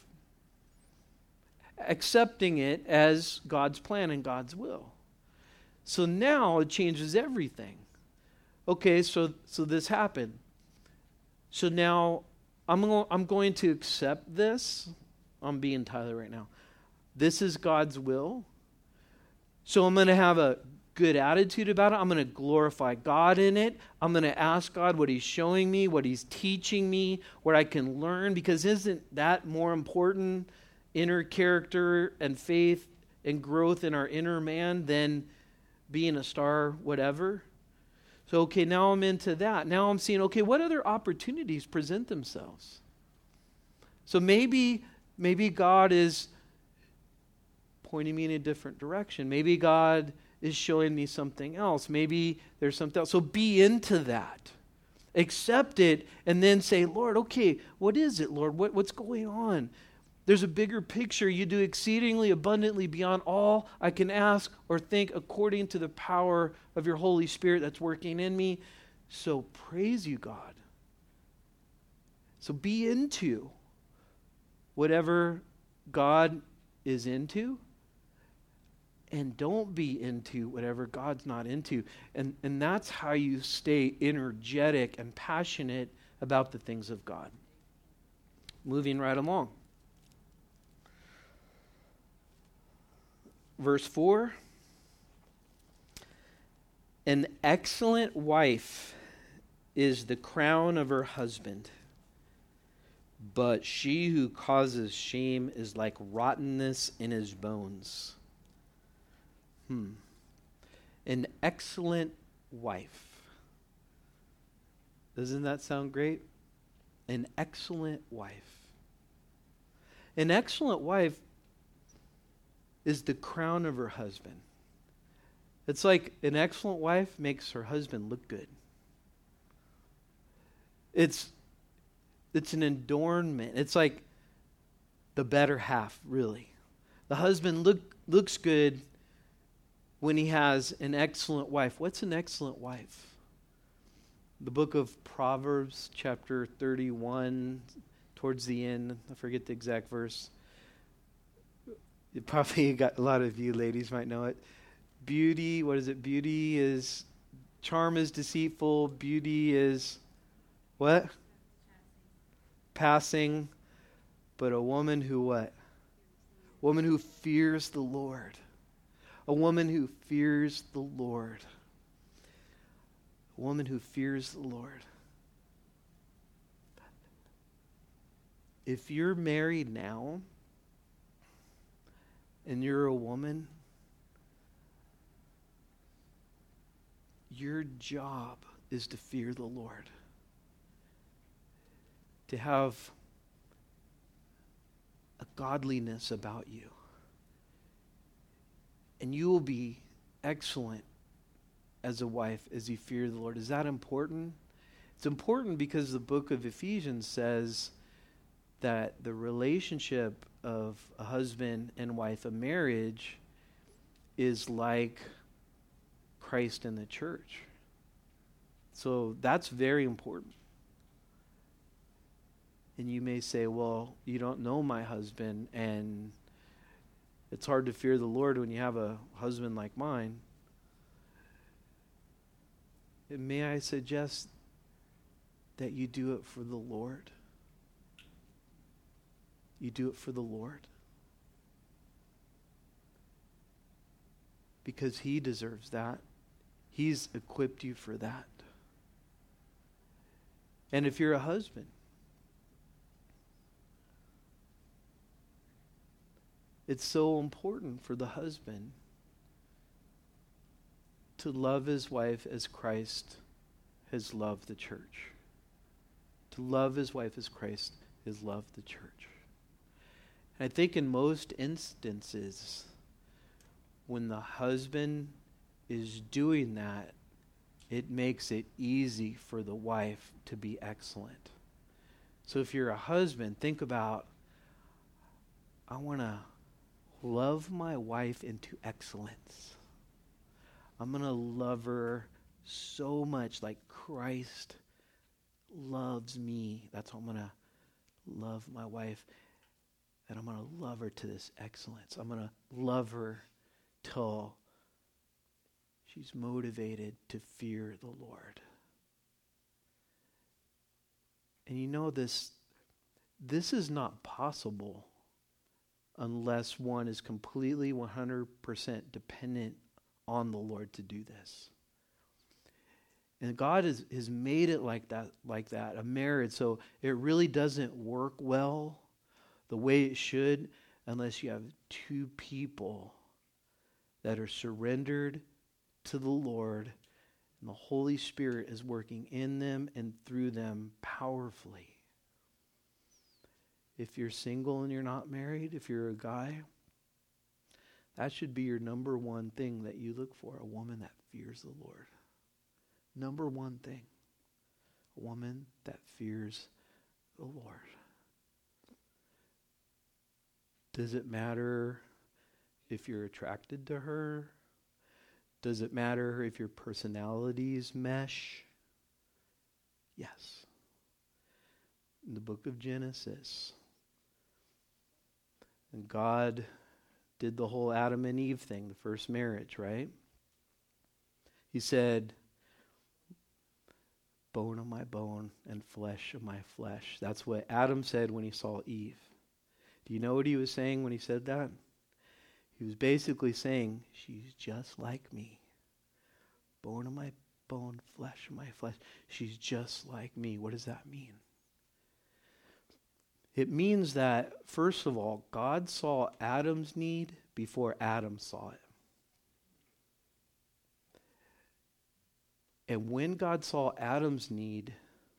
accepting it as God's plan and God's will. So now it changes everything. Okay, so this happened. So now I'm going to accept this. I'm being Tyler right now. This is God's will. So I'm going to have a good attitude about it. I'm going to glorify God in it. I'm going to ask God what He's showing me, what He's teaching me, what I can learn, because isn't that more important, inner character and faith and growth in our inner man, than being a star whatever? So, okay, now I'm into that. Now I'm seeing, okay, what other opportunities present themselves? So maybe God is pointing me in a different direction. Maybe God is showing me something else. Maybe there's something else. So be into that. Accept it and then say, Lord, okay, what is it, Lord? What's going on? There's a bigger picture. You do exceedingly abundantly beyond all I can ask or think, according to the power of your Holy Spirit that's working in me. So praise you, God. So be into whatever God is into, and don't be into whatever God's not into. And that's how you stay energetic and passionate about the things of God. Moving right along. Verse 4, an excellent wife is the crown of her husband, but she who causes shame is like rottenness in his bones. An excellent wife. Doesn't that sound great? An excellent wife. An excellent wife is the crown of her husband. It's like an excellent wife makes her husband look good. It's an adornment. It's like the better half, really. The husband looks good when he has an excellent wife. What's an excellent wife? The book of Proverbs, chapter 31, towards the end, I forget the exact verse. You probably got a lot of you ladies might know it. Beauty, what is it? Beauty is, charm is deceitful. Beauty is what? Passing. But a woman who what? Woman who fears the Lord. A woman who fears the Lord. A woman who fears the Lord. If you're married now, and you're a woman, your job is to fear the Lord. To have a godliness about you. And you will be excellent as a wife as you fear the Lord. Is that important? It's important because the book of Ephesians says that the relationship of a husband and wife, a marriage, is like Christ and the church. So that's very important. And you may say, well, you don't know my husband, and it's hard to fear the Lord when you have a husband like mine. And may I suggest that you do it for the Lord? You do it for the Lord. Because He deserves that. He's equipped you for that. And if you're a husband, it's so important for the husband to love his wife as Christ has loved the church. To love his wife as Christ has loved the church. And I think in most instances, when the husband is doing that, it makes it easy for the wife to be excellent. So if you're a husband, think about, I want to love my wife into excellence. I'm going to love her so much like Christ loves me. That's how I'm going to love my wife. And I'm going to love her to this excellence. I'm going to love her till she's motivated to fear the Lord. And you know this is not possible unless one is completely 100% dependent on the Lord to do this. And God has made it like that, a marriage. So it really doesn't work well the way it should unless you have two people that are surrendered to the Lord, and the Holy Spirit is working in them and through them powerfully. If you're single and you're not married, if you're a guy, that should be your number one thing that you look for, a woman that fears the Lord. Number one thing, a woman that fears the Lord. Does it matter if you're attracted to her? Does it matter if your personalities mesh? Yes. In the book of Genesis, and God did the whole Adam and Eve thing, the first marriage, right? He said, bone of my bone and flesh of my flesh. That's what Adam said when he saw Eve. Do you know what he was saying when he said that? He was basically saying, she's just like me. Bone of my bone, flesh of my flesh. She's just like me. What does that mean? It means that, first of all, God saw Adam's need before Adam saw it. And when God saw Adam's need,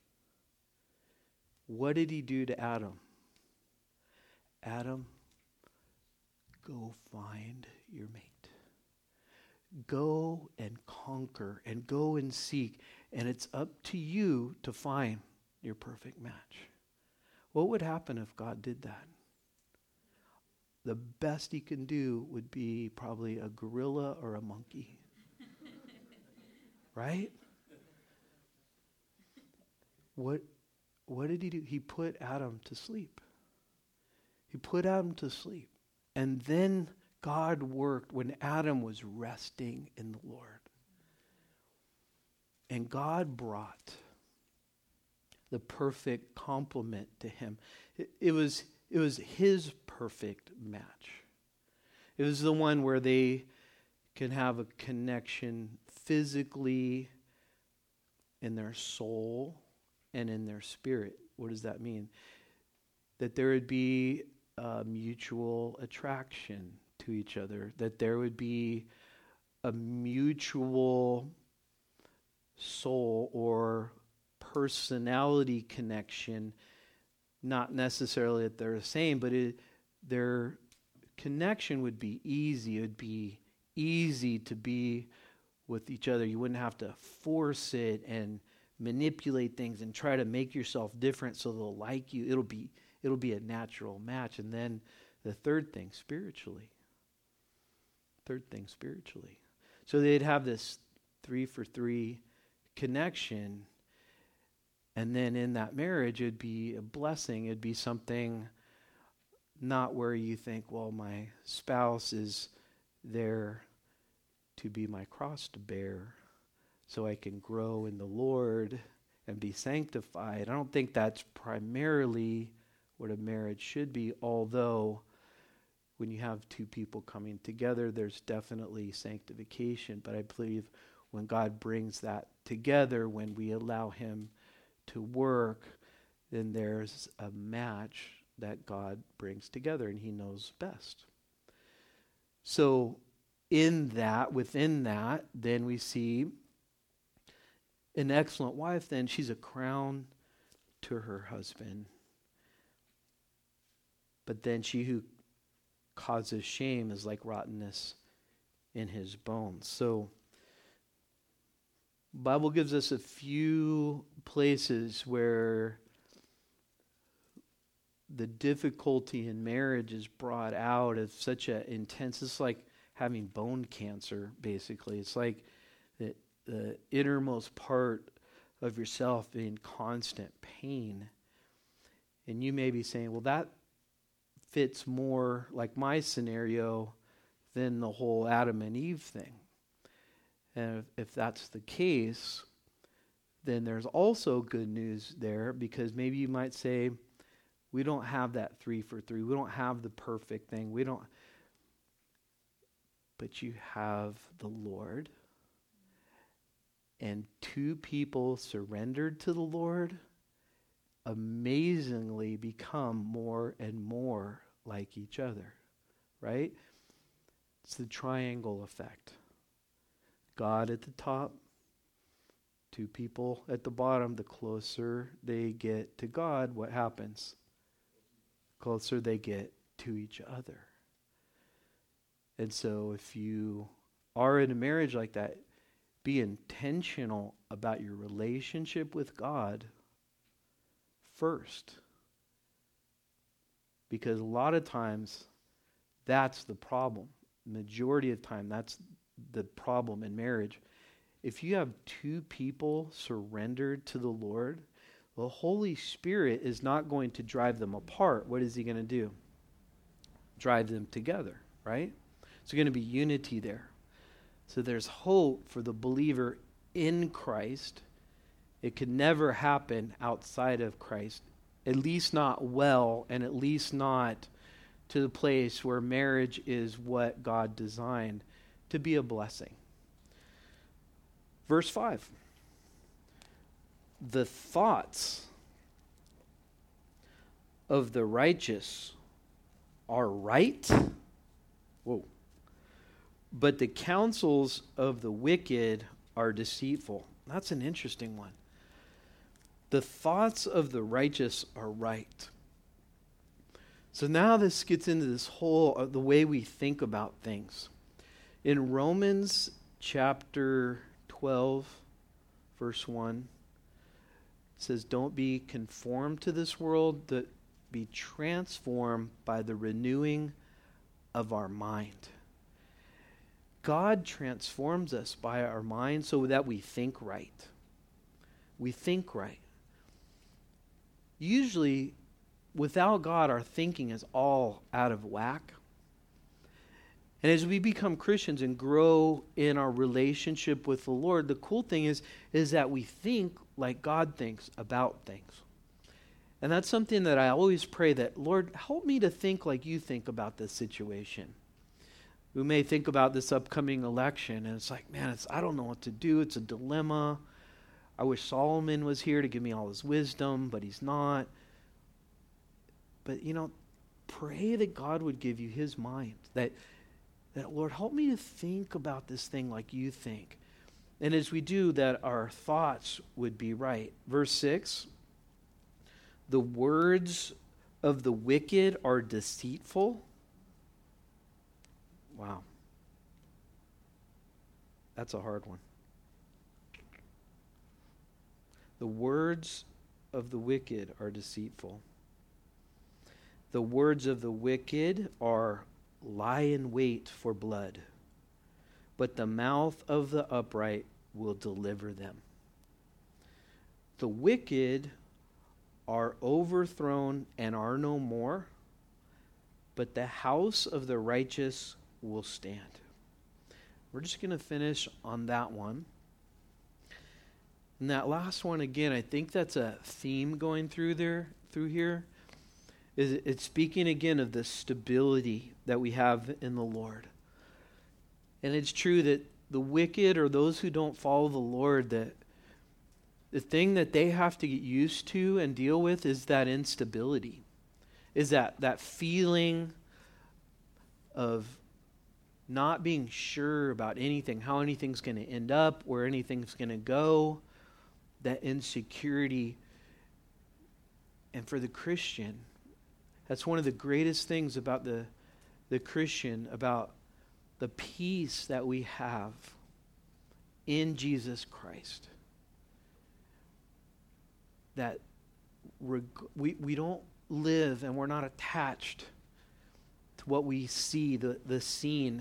what did he do to Adam? Adam, go find your mate. Go and conquer and go and seek. And it's up to you to find your perfect match. What would happen if God did that? The best he can do would be probably a gorilla or a monkey. Right? What did he do? He put Adam to sleep. He put Adam to sleep. And then God worked when Adam was resting in the Lord. And God brought the perfect complement to him. It was his perfect match. It was the one where they can have a connection physically in their soul and in their spirit. What does that mean? That there would be a mutual attraction to each other, that there would be a mutual soul or personality connection, not necessarily that they're the same, but their connection would be easy. It would be easy to be with each other. You wouldn't have to force it and manipulate things and try to make yourself different so they'll like you. It'll be a natural match. And then the third thing, spiritually. So they'd have this 3-for-3 connection. And then in that marriage, it'd be a blessing. It'd be something not where you think, well, my spouse is there to be my cross to bear so I can grow in the Lord and be sanctified. I don't think that's primarily what a marriage should be, although when you have two people coming together, there's definitely sanctification. But I believe when God brings that together, when we allow him to work, then there's a match that God brings together, and he knows best. So within that, then we see an excellent wife, then she's a crown to her husband. But then she who causes shame is like rottenness in his bones. So the Bible gives us a few places where the difficulty in marriage is brought out as such an intense, it's like having bone cancer, basically. It's like the innermost part of yourself in constant pain. And you may be saying, well, that fits more like my scenario than the whole Adam and Eve thing. And if that's the case, then there's also good news there, because maybe you might say, we don't have that 3-for-3. We don't have the perfect thing. but you have the Lord, and two people surrendered to the Lord amazingly become more and more like each other, right? It's the triangle effect. God at the top, two people at the bottom. The closer they get to God, what happens? Closer they get to each other. And so if you are in a marriage like that, be intentional about your relationship with God first. Because a lot of times, that's the problem. Majority of the time, that's the problem in marriage. If you have two people surrendered to the Lord, the Holy Spirit is not going to drive them apart. What is he going to do? Drive them together, right? There's going to be unity there. So there's hope for the believer in Christ. It could never happen outside of Christ, at least not well, and at least not to the place where marriage is what God designed to be a blessing. Verse 5. The thoughts of the righteous are right. Whoa. But the counsels of the wicked are deceitful. That's an interesting one. The thoughts of the righteous are right. So now this gets into this whole, the way we think about things. In Romans chapter 12, verse 1, it says, don't be conformed to this world, but be transformed by the renewing of our mind. God transforms us by our mind so that we think right. We think right. Usually, without God, our thinking is all out of whack. And as we become Christians and grow in our relationship with the Lord, the cool thing is that we think like God thinks about things. And that's something that I always pray that, Lord, help me to think like you think about this situation. We may think about this upcoming election, and it's like, man, I don't know what to do. It's a dilemma. I wish Solomon was here to give me all his wisdom, but he's not. But, pray that God would give you his mind. That Lord, help me to think about this thing like you think. And as we do, that our thoughts would be right. Verse 6, the words of the wicked are deceitful. Wow. That's a hard one. The words of the wicked are deceitful. The words of the wicked are lie in wait for blood, but the mouth of the upright will deliver them. The wicked are overthrown and are no more, but the house of the righteous will stand. We're just going to finish on that one. And that last one, again, I think that's a theme going through here. It's speaking again of the stability that we have in the Lord. And it's true that the wicked or those who don't follow the Lord, that the thing that they have to get used to and deal with is that instability. Is that feeling of not being sure about anything, how anything's going to end up, where anything's going to go, that insecurity. And for the Christian, that's one of the greatest things about the Christian, about the peace that we have in Jesus Christ. That we don't live and we're not attached to what we see, the scene.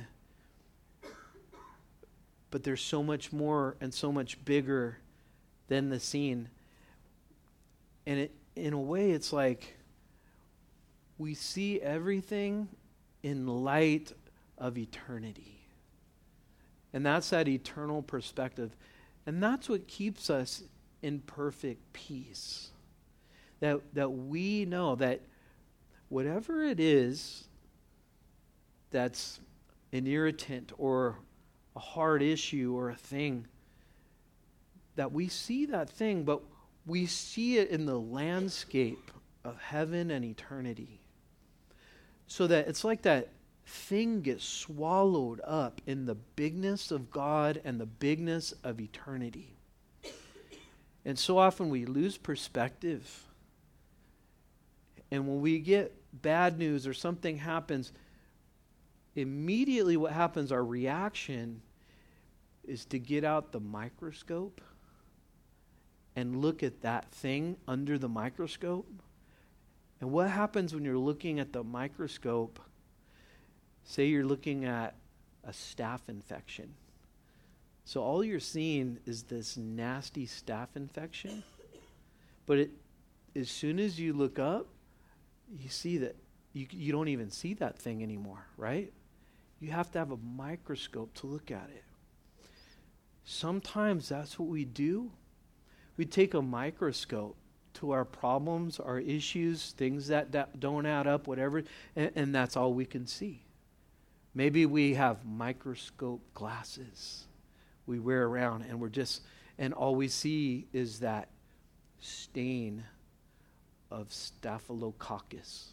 But there's so much more and so much bigger than the scene. And in a way, it's like we see everything in light of eternity. And that's that eternal perspective. And that's what keeps us in perfect peace. That we know that whatever it is that's an irritant or a hard issue or a thing, that we see that thing, but we see it in the landscape of heaven and eternity. So that it's like that thing gets swallowed up in the bigness of God and the bigness of eternity. And so often we lose perspective. And when we get bad news or something happens, immediately what happens, our reaction is to get out the microscope and look at that thing under the microscope. And what happens when you're looking at the microscope? Say you're looking at a staph infection. So all you're seeing is this nasty staph infection. But as soon as you look up, you see that you don't even see that thing anymore, right? You have to have a microscope to look at it. Sometimes that's what we do. We take a microscope to our problems, our issues, things that don't add up, whatever, and that's all we can see. Maybe we have microscope glasses we wear around, and all we see is that stain of Staphylococcus.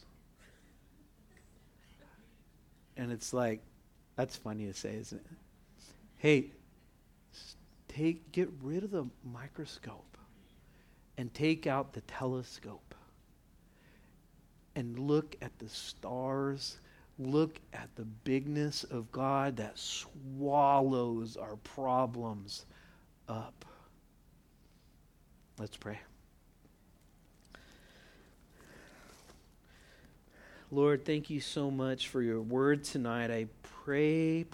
And it's like, that's funny to say, isn't it? Hey, get rid of the microscope and take out the telescope and look at the stars. Look at the bigness of God that swallows our problems up. Let's pray. Lord, thank you so much for your word tonight. I pray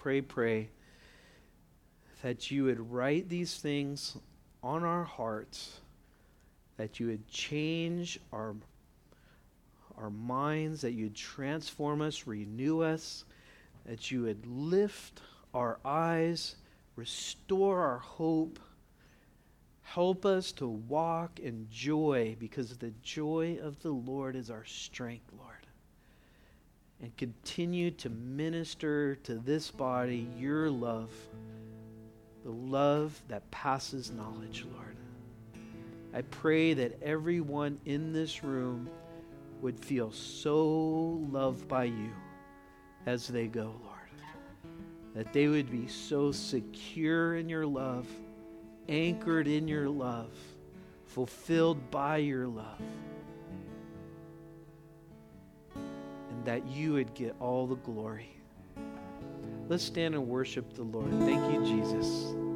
that you would write these things on our hearts, that you would change our minds, that you would transform us, renew us, that you would lift our eyes, restore our hope, help us to walk in joy, because the joy of the Lord is our strength, Lord. And continue to minister to this body your love, the love that passes knowledge, Lord. I pray that everyone in this room would feel so loved by you as they go, Lord. That they would be so secure in your love, anchored in your love, fulfilled by your love. And that you would get all the glory. Let's stand and worship the Lord. Thank you, Jesus.